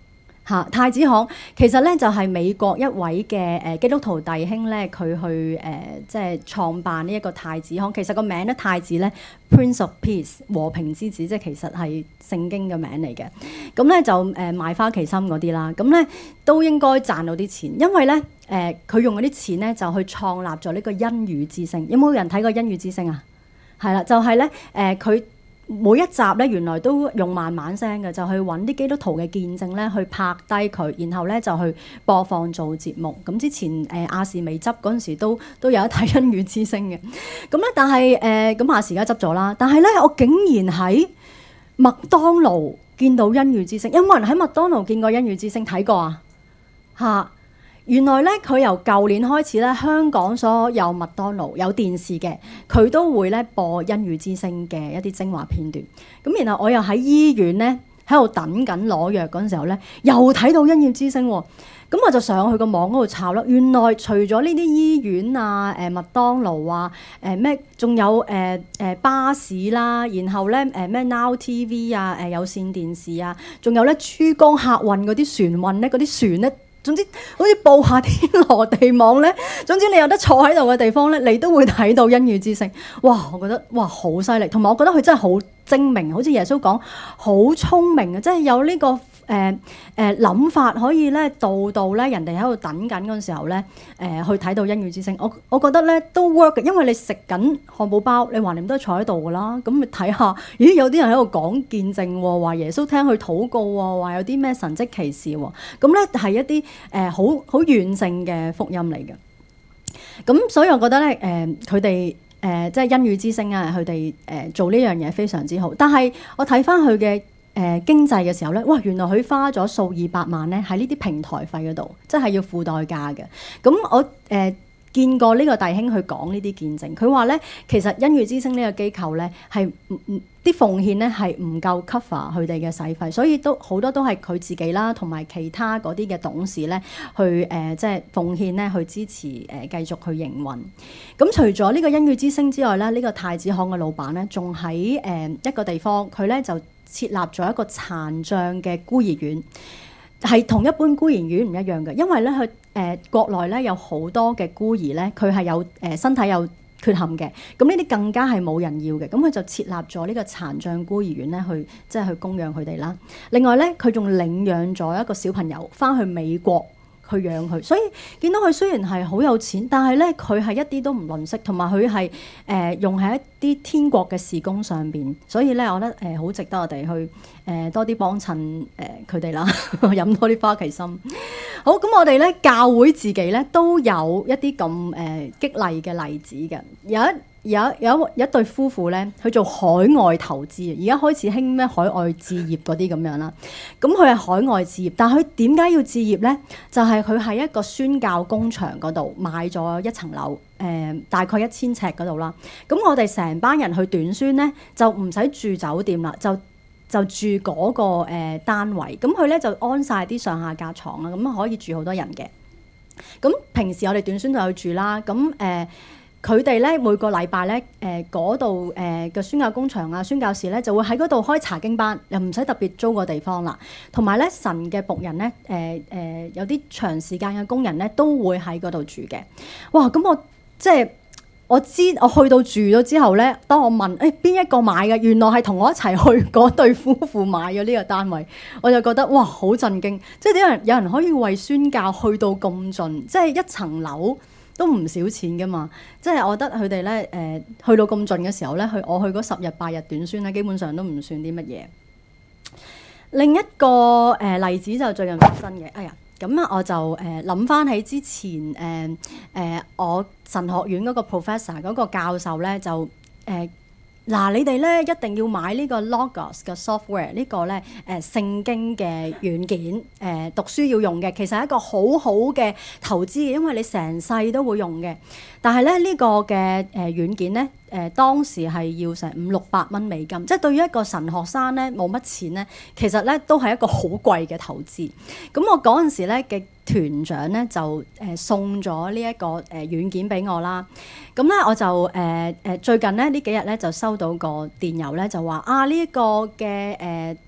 嚇，太子行其實咧就係美國一位嘅誒基督徒弟兄咧，佢去誒、呃、即係創辦呢一個太子行。其實個名咧太子咧 Prince of Peace 和平之子，即係其實係聖經嘅名嚟嘅。咁咧就誒賣花旗參嗰啲啦，咁咧都應該賺到啲錢，因為咧誒佢用嗰啲錢咧就去創立咗呢個恩雨之聲。有冇人睇過恩雨之聲啊？係啦，就係咧誒佢。每一集咧，原來都用慢慢聲嘅，就去揾啲基督徒嘅見證咧，去拍低佢，然後咧就去播放做節目。咁之前誒、呃、亞視未執嗰陣時都，都都有一睇恩雨之聲嘅。咁咧，但係誒咁亞視而家執咗啦。但係咧，我竟然喺麥當勞見到恩雨之聲。有冇人喺麥當勞見過恩雨之聲睇過啊？嚇！原來咧，佢由舊年開始咧，香港所有麥當勞有電視嘅，佢都會咧播恩雨之聲嘅一啲精華片段。咁然後我又喺醫院咧喺度等緊攞藥嗰陣時候咧，又睇到恩雨之聲喎。咁我就上去個網嗰度查咯。原來除咗呢啲醫院啊、誒、呃、麥當勞啊、誒咩，仲有誒誒、呃呃、巴士啦，然後咧誒咩 Now T V 啊、誒、呃、有線電視啊，仲有咧珠江客運嗰啲船運咧，嗰啲船咧。總之，好似布下天羅地網咧。總之，你有得坐喺度嘅地方咧，你都會睇到恩雨之聲。哇！我覺得哇，好犀利。同埋我覺得佢真係好精明，好似耶穌講，好聰明啊！即係有呢、這個誒誒諗法，可以咧度度咧人哋喺度等緊嗰陣時候咧，誒、呃、去睇到恩雨之聲。我我覺得咧都 work 嘅，因為你食緊漢堡包，你橫掂都係坐喺度噶啦。咁你睇下，咦有啲人喺度講見證喎，話耶穌聽佢禱告喎，話有啲咩神蹟奇事喎。咁咧係一啲誒好好完整嘅福音嚟嘅。咁所以我覺得咧誒佢哋誒即係恩雨之聲啊，佢哋誒做呢樣嘢非常之好。但係我睇翻佢嘅誒經濟嘅時候咧，哇！原來佢花咗數以百萬咧喺呢啲平台費嗰度，即係要付代價嘅。咁我誒、呃、見過呢個弟兄去講呢啲見證，佢話咧其實恩雨之聲呢個機構咧係唔唔啲奉獻咧係唔夠 cover 佢哋嘅使費，所以都好多都係佢自己啦，同埋其他嗰啲嘅董事咧去誒、呃、即係奉獻咧去支持誒、呃、繼續去營運。咁除咗呢個恩雨之聲之外咧，呢、呢個太子行嘅老闆咧仲喺誒一個地方，佢咧就設立咗一個殘障嘅孤兒院，係同一般孤兒院唔一樣嘅，因為咧佢誒國內咧有好多嘅孤兒咧，佢係有誒、呃、身體有缺陷嘅，咁呢啲更加係冇人要嘅，咁佢就設立咗呢個殘障孤兒院咧，去即係去供養佢哋啦。另外咧，佢仲領養咗一個小朋友翻去美國去養佢，所以見到佢雖然係好有錢，但係咧佢係一啲都唔吝嗇，同埋佢係誒用喺一啲天國嘅事工上邊，所以咧我覺得誒好、呃、值得我哋去誒、呃、多啲幫襯誒佢哋啦，飲多啲花旗參。好，咁我哋咧教會自己咧都有一啲咁誒激勵嘅例子嘅，有一。有有一對夫婦咧，去做海外投資，而家開始興咩海外置業嗰啲咁樣啦。咁佢係海外置業，但係佢點解要置業咧？就係佢喺一個宣教工場嗰度買咗一層樓，誒、呃、大概一千尺嗰度啦。咁我哋成班人去短宣咧，就唔使住酒店啦，就就住嗰、那個誒、呃、單位。咁佢咧就安晒啲上下架床啦，咁可以住好多人嘅。咁平時我哋短宣就去住啦。咁誒。呃佢哋咧每個禮拜咧，誒嗰度誒嘅宣教工場啊、宣教士咧就會喺嗰度開查經班，又唔使特別租個地方啦。同埋咧，神嘅僕人咧，誒、呃、誒、呃、有啲長時間嘅工人咧都會喺嗰度住嘅。哇！咁我即係我知，我去到住咗之後咧，當我問誒邊、欸、一個買嘅，原來係同我一齊去嗰對夫婦買咗呢個單位，我就覺得哇好震驚！即係點解有人可以為宣教去到咁盡，即係一層樓。都唔少錢噶嘛，即係我覺得佢哋咧誒去到咁盡嘅時候咧，去我去嗰十日八日短宣咧，基本上都唔算啲乜嘢。另一個誒、呃、例子就最近發生嘅，哎呀，咁啊我就誒諗翻起之前誒誒、呃呃、我神學院嗰個 professor 嗰個教授咧就誒。呃嗱，你哋咧一定要買呢個 Logos 嘅 software，呢個咧誒聖經嘅軟件，誒、呃、讀書要用嘅，其實係一個好好嘅投資嘅，因為你成世都會用嘅。但係咧呢、這個嘅誒、呃、軟件咧，誒、呃、當時係要成五六百蚊美金，即係對於一個神學生咧冇乜錢咧，其實咧都係一個好貴嘅投資。咁我嗰陣時咧嘅團長咧就誒、呃、送咗呢一個誒、呃、軟件俾我啦。咁咧我就誒誒、呃、最近咧呢幾日咧就收到個電郵咧就話啊呢一、這個嘅誒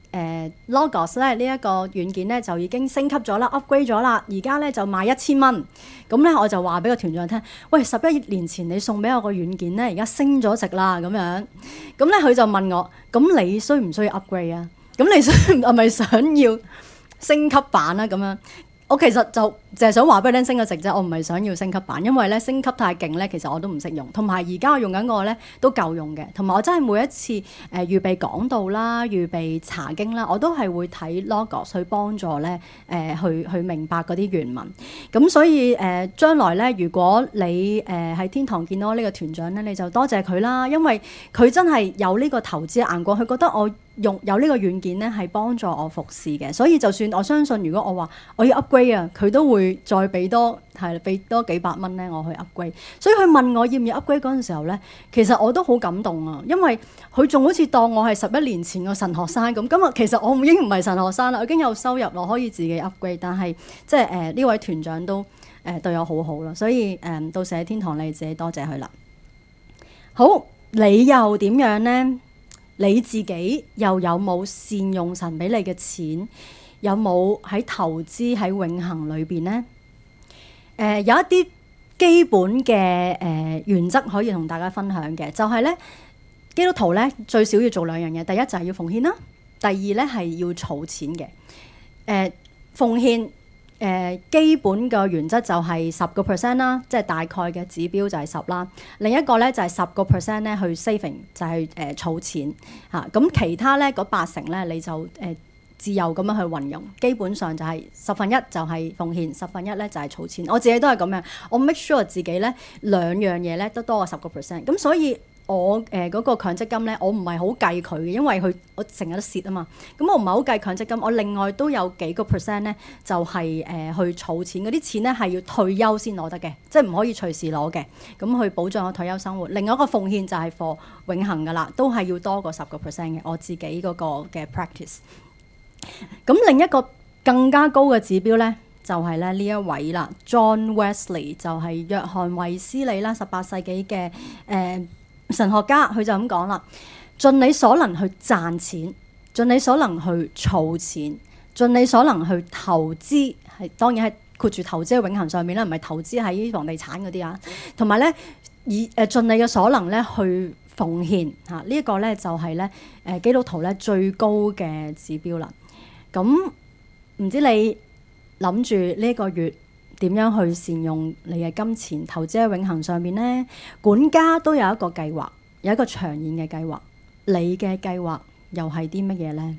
誒 Logos 咧呢一個軟件咧就已經升級咗啦 ，upgrade 咗啦，而家咧就賣一千蚊。咁咧我就話俾個團長聽，喂，十一年前你送俾我個軟件咧，而家升咗值啦咁樣。咁咧佢就問我，咁你需唔需要 upgrade 啊？咁你想係咪想要升級版啊？咁樣。我其實就淨係想話俾你聽升咗值啫，我唔係想要升級版，因為咧升級太勁咧，其實我都唔識用。同埋而家我用緊個咧都夠用嘅，同埋我真係每一次誒、呃、預備講道啦、預備查經啦，我都係會睇 Logos 去幫助咧誒、呃、去去明白嗰啲原文。咁所以誒、呃、將來咧，如果你誒喺、呃、天堂見到呢個團長咧，你就多謝佢啦，因為佢真係有呢個投資眼光，佢覺得我用有呢個軟件咧係幫助我服侍嘅，所以就算我相信，如果我話我要 upgrade 啊，佢都會再俾多係俾多幾百蚊咧，我去 upgrade。所以佢問我要唔要 upgrade 嗰陣時候咧，其實我都好感動啊，因為佢仲好似當我係十一年前個神學生咁。今日其實我已經唔係神學生啦，我已經有收入咯，可以自己 upgrade。但係即係誒呢位團長都誒、呃、對我好好咯，所以誒、呃、到時喺天堂你自己多謝佢啦。好，你又點樣咧？你自己又有冇善用神俾你嘅錢？有冇喺投資喺永恆裏邊呢？誒、呃、有一啲基本嘅誒、呃、原則可以同大家分享嘅，就係、是、咧基督徒咧最少要做兩樣嘢，第一就係要奉獻啦，第二咧係要儲錢嘅。誒、呃、奉獻誒、呃、基本嘅原則就係十個 percent 啦，即係大概嘅指標就係十啦。另一個咧就係十個 percent 咧去 saving 就係誒儲錢嚇。咁、啊、其他咧嗰八成咧你就誒、呃自由咁樣去運用，基本上就係十分一就係奉獻，十分一咧就係儲錢。我自己都係咁樣，我 make sure 自己咧兩樣嘢咧都多過十個 percent。咁所以我誒嗰、呃那個強積金咧，我唔係好計佢嘅，因為佢我成日都蝕啊嘛。咁我唔係好計強積金，我另外都有幾個 percent 咧，就係、是、誒、呃、去儲錢。嗰啲錢咧係要退休先攞得嘅，即係唔可以隨時攞嘅。咁去保障我退休生活。另外一個奉獻就係 for 永恆噶啦，都係要多過十個 percent 嘅。我自己嗰個嘅 practice。咁另一個更加高嘅指標咧，就係咧呢一位啦 ，John Wesley 就係約翰衛斯理啦，十八世紀嘅誒神學家，佢就咁講啦：盡你所能去賺錢，盡你所能去儲錢，盡你所能去投資，係當然係括住投資喺永恆上面啦，唔係投資喺房地產嗰啲啊。同埋咧，以誒盡你嘅所能咧去奉獻嚇，呢一個咧就係咧誒基督徒咧最高嘅指標啦。咁唔知你諗住呢個月點樣去善用你嘅金錢投資喺永恆上面呢？管家都有一個計劃，有一個長遠嘅計劃。你嘅計劃又係啲乜嘢呢？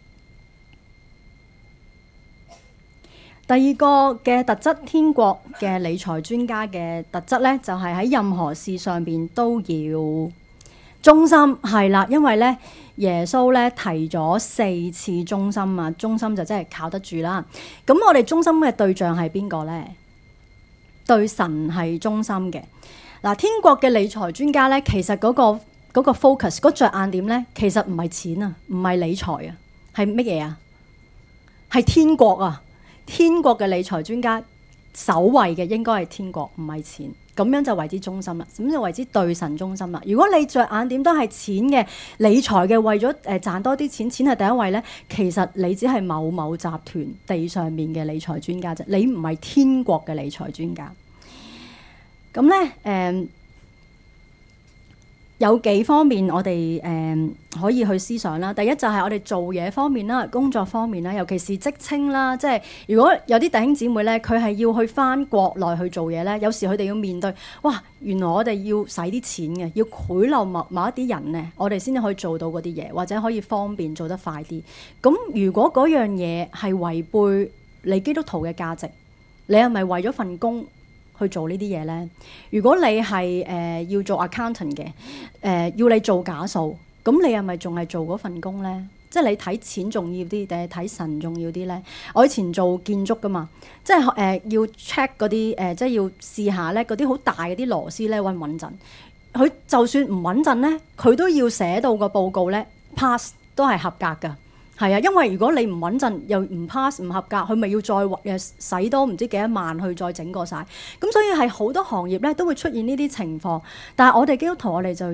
第二個嘅特質，天國嘅理財專家嘅特質呢，就係喺任何事上邊都要忠心。係啦，因為呢。耶穌咧提咗四次忠心啊，忠心就真係靠得住啦。咁我哋忠心嘅對象係邊個呢？對神係忠心嘅。嗱，天國嘅理財專家咧，其實嗰、嗰個、嗰個 focus 嗰着眼點咧，其實唔係錢啊，唔係理財啊，係乜嘢啊？係天國啊！天國嘅理財專家首位嘅應該係天國，唔係錢。咁樣就為之忠心啦，咁就為之對神忠心啦。如果你着眼點都係錢嘅理財嘅，為咗誒賺多啲錢，錢係第一位咧，其實你只係某某集團地上面嘅理財專家啫，你唔係天國嘅理財專家。咁咧誒。有幾方面我哋誒、呃、可以去思想啦。第一就係我哋做嘢方面啦，工作方面啦，尤其是職稱啦。即係如果有啲弟兄姊妹咧，佢係要去返國內去做嘢咧，有時佢哋要面對，哇！原來我哋要使啲錢嘅，要賄賂某某一啲人咧，我哋先至可以做到嗰啲嘢，或者可以方便做得快啲。咁如果嗰樣嘢係違背你基督徒嘅價值，你係咪為咗份工去做呢啲嘢呢？如果你係誒、呃、要做 accountant 嘅，誒、呃、要你做假數，咁你係咪仲係做嗰份工呢？即係你睇錢重要啲定係睇神重要啲呢？我以前做建築噶嘛，即係誒、呃、要 check 嗰啲誒，即係要試下咧嗰啲好大嗰啲螺絲咧穩唔穩陣。佢就算唔穩陣咧，佢都要寫到個報告咧 pass 都係合格噶。係啊，因為如果你唔穩陣又唔 pass 唔合格，佢咪要再誒使多唔知幾多萬去再整過晒。咁所以係好多行業咧都會出現呢啲情況。但係我哋基督徒我哋就要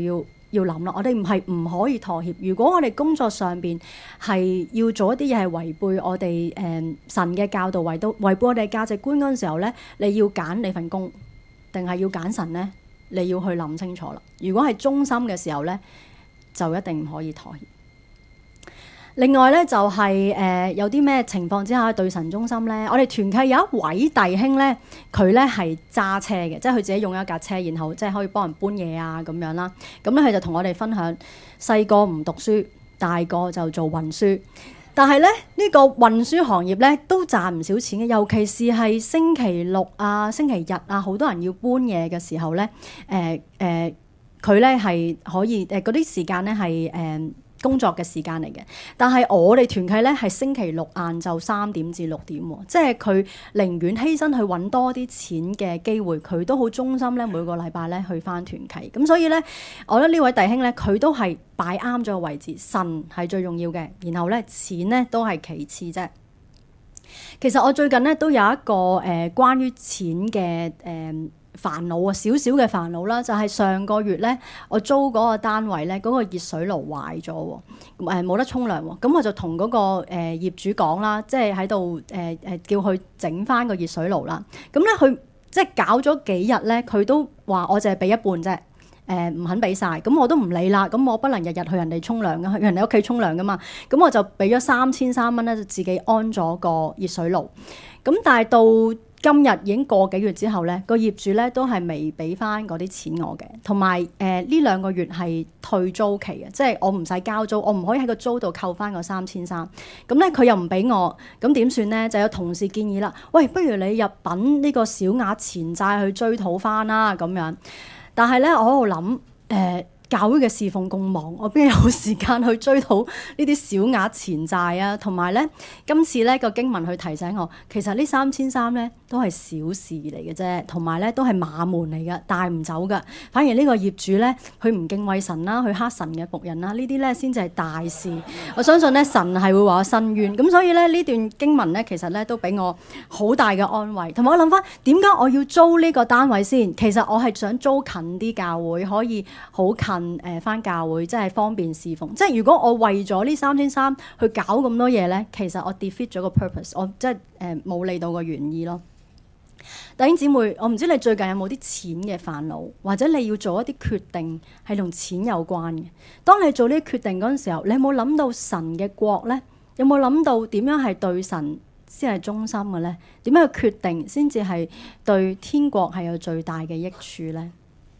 要諗啦，我哋唔係唔可以妥協。如果我哋工作上邊係要做一啲嘢係違背我哋誒、呃、神嘅教導，違到違背我哋嘅價值觀嗰陣時候咧，你要揀你份工定係要揀神咧？你要去諗清楚啦。如果係忠心嘅時候咧，就一定唔可以妥協。另外咧就係、是、誒、呃、有啲咩情況之下對神忠心咧？我哋團契有一位弟兄咧，佢咧係揸車嘅，即係佢自己用一架車，然後即係可以幫人搬嘢啊咁樣啦。咁咧佢就同我哋分享，細個唔讀書，大個就做運輸。但係咧呢、呢個運輸行業咧都賺唔少錢嘅，尤其是係星期六啊、星期日啊，好多人要搬嘢嘅時候咧，誒誒佢咧係可以誒嗰啲時間咧係誒工作嘅時間嚟嘅。但係我哋團契咧係星期六晏晝三點至六點喎，即係佢寧願犧牲去揾多啲錢嘅機會，佢都好忠心咧每個禮拜咧去返團契。咁所以咧，我覺得呢位弟兄咧佢都係擺啱咗個位置，神係最重要嘅，然後咧錢咧都係其次啫。其實我最近咧都有一個誒、呃、關於錢嘅誒。呃煩惱啊，少少嘅煩惱啦，就係、是、上個月咧，我租嗰個單位咧，嗰、那個熱水爐壞咗喎，誒冇得沖涼喎，咁我就同嗰、那個誒、呃、業主講啦，即係喺度誒誒叫佢整翻個熱水爐啦。咁咧佢即係搞咗幾日咧，佢都話我淨係俾一半啫，誒、呃、唔肯俾晒。咁我都唔理啦。咁我不能日日去人哋沖涼噶，去人哋屋企沖涼噶嘛。咁我就俾咗三千三蚊咧，就自己安咗個熱水爐。咁但係到今日已經過幾月之後咧，個業主咧都係未俾翻嗰啲錢我嘅，同埋誒呢兩個月係退租期嘅，即係我唔使交租，我唔可以喺個租度扣翻個三千三。咁咧佢又唔俾我，咁點算咧？就有同事建議啦，喂，不如你入稟呢個小額錢債去追討翻啦咁樣。但係咧，我喺度諗誒。呃教會嘅侍奉咁忙，我邊有時間去追討呢啲小額錢債啊？同埋咧，今次咧個經文去提醒我，其實呢三千三咧都係小事嚟嘅啫，同埋咧都係馬門嚟嘅，帶唔走㗎。反而呢個業主咧，佢唔敬畏神啦，佢黑神嘅僕人啦，呢啲咧先至係大事。我相信咧神係會話我伸冤，咁所以咧呢段經文咧其實咧都俾我好大嘅安慰。同埋我諗翻點解我要租呢個單位先？其實我係想租近啲教會，可以好近。誒返教會即係方便侍奉，即係如果我為咗呢三千三去搞咁多嘢咧，其實我 defeat 咗個 purpose，我即係誒冇理到個原意咯。弟兄姊妹，我唔知你最近有冇啲錢嘅煩惱，或者你要做一啲決定係同錢有關嘅。當你做呢啲決定嗰陣時候，你有冇諗到神嘅國咧？有冇諗到點樣係對神先係忠心嘅咧？點樣去決定先至係對天國係有最大嘅益處咧？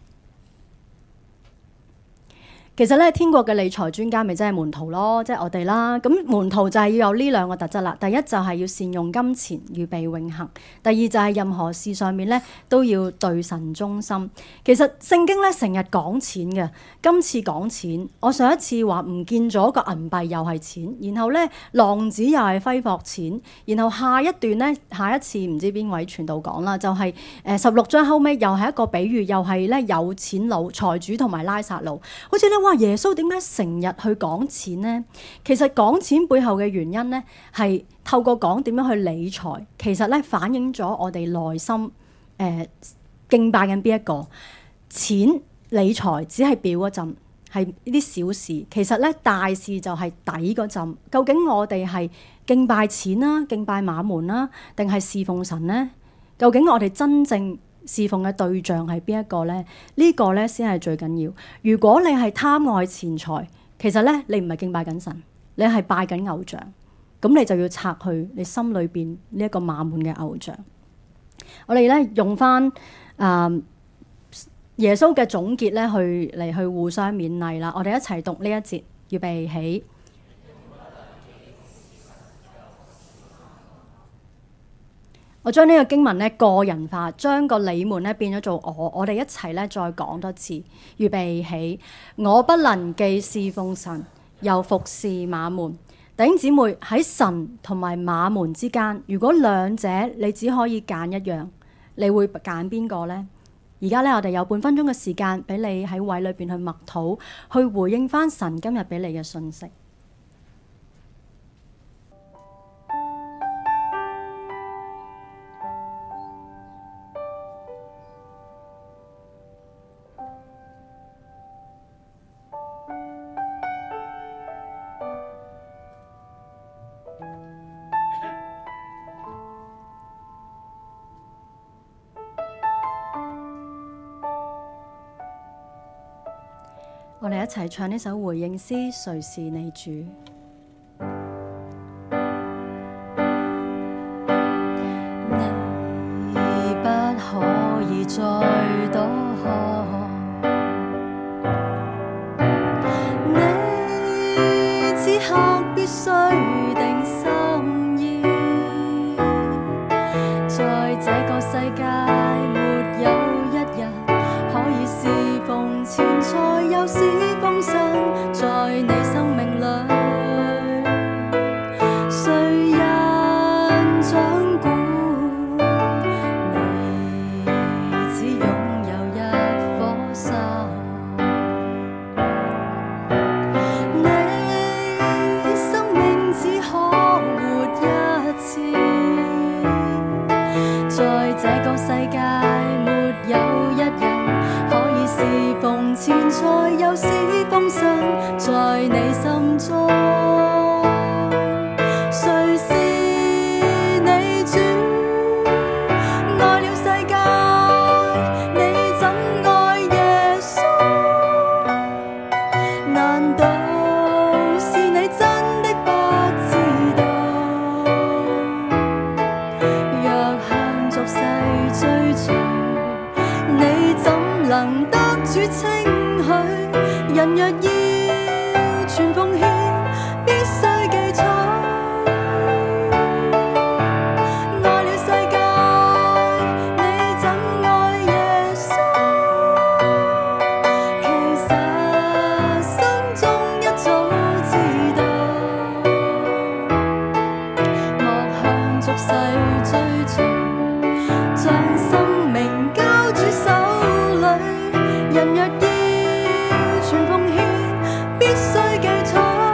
其實咧，天國嘅理財專家咪真係門徒咯，即係我哋啦。咁門徒就係要有呢兩個特質啦。第一就係要善用金錢，預備永恆；第二就係任何事上面咧都要對神忠心。其實聖經咧成日講錢嘅，今次講錢，我上一次話唔見咗個銀幣又係錢，然後咧浪子又係揮霍錢，然後下一段咧下一次唔知邊位傳道講啦，就係誒十六章後尾又係一個比喻，又係咧有錢佬、財主同埋拉撒路，好似咧哇！耶穌點解成日去講錢呢？其實講錢背後嘅原因呢，係透過講點樣去理財，其實咧反映咗我哋內心誒、呃、敬拜緊邊一個。錢理財只係表嗰陣，係呢啲小事。其實咧大事就係底嗰陣。究竟我哋係敬拜錢啦、敬拜馬門啦，定係侍奉神呢？究竟我哋真正侍奉嘅對象係邊一個呢？呢個呢先係最緊要。如果你係貪愛錢財，其實呢，你唔係敬拜緊神，你係拜緊偶像。咁你就要拆去你心裏邊呢一個馬門嘅偶像。我哋呢用翻啊耶穌嘅總結呢去嚟去互相勉勵啦。我哋一齊讀呢一節，預備起。我將呢個經文咧個人化，將個你們咧變咗做我，我哋一齊咧再講多次。預備起，我不能既侍奉神，又服侍馬門。弟兄姊妹，喺神同埋馬門之間，如果兩者你只可以揀一樣，你會揀邊個呢？而家咧，我哋有半分鐘嘅時間俾你喺位裏邊去默禱，去回應翻神今日俾你嘅信息。 我哋一齊唱呢首回應詩，誰是你主？你不可以再躲，你此刻必須定心意，在這個世界沒有一日可以侍奉錢財，又是豐盛在你生命裏，誰人掌管？你只擁有一顆心，你生命只可活一次，在這個世界沒有一人可以侍奉錢財，又是豐盛在你心中。誰是你主？愛了世界，你怎愛耶穌？難道是你真的不知道？若向俗世追隨，你怎能得主稱許？人若要全奉獻，必須記取。愛了世界，你怎愛耶穌？其實心中一早知道，莫向俗世追隨，將生命交主手裏。人若要全奉獻，必須記取，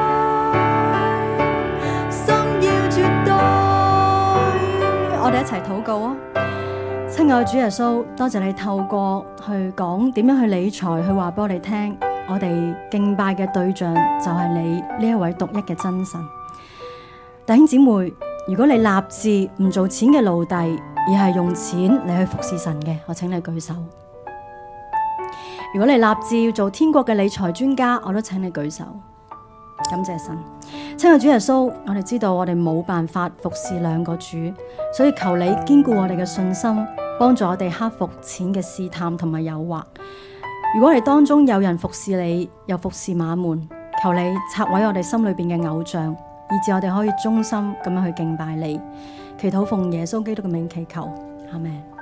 心要絕對。我哋一齊禱告啊！親愛主耶穌，多謝你透過去講點樣去理財，去話俾我哋聽，我哋敬拜嘅對象就係你呢一位獨一嘅真神。弟兄姊妹，如果你立志唔做錢嘅奴隸，而係用錢嚟去服侍神嘅，我請你舉手。如果你立志要做天國嘅理財專家，我都請你舉手。感謝神，親愛主耶穌，我哋知道我哋冇辦法服侍兩個主，所以求你堅固我哋嘅信心，幫助我哋克服錢嘅試探同埋誘惑。如果我哋當中有人服侍你，又服侍馬門，求你拆毀我哋心裏邊嘅偶像，以致我哋可以忠心咁樣去敬拜你。祈禱奉耶穌基督嘅名祈求，阿們。